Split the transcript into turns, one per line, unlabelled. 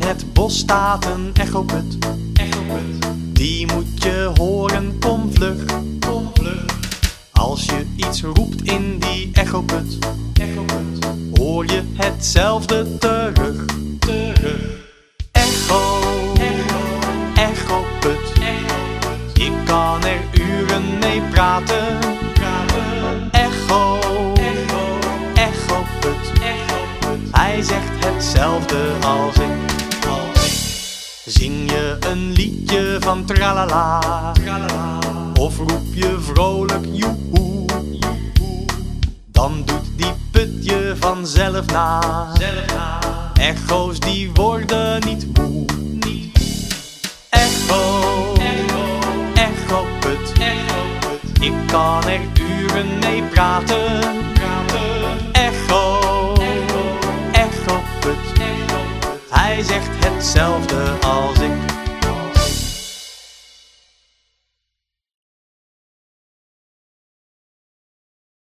In het bos staat een echoput. Die moet je horen, kom vlug. Als je iets roept in die echoput, hoor je hetzelfde terug. Echo, echoput. Je kan er uren mee praten. Echo, echoput. Hij zegt hetzelfde als ik. Zing je een liedje van tralala, of roep je vrolijk joehoe, dan doet die put je vanzelf na. Echo's die worden niet moe. Echo, echoput. Ik kan er uren mee praten.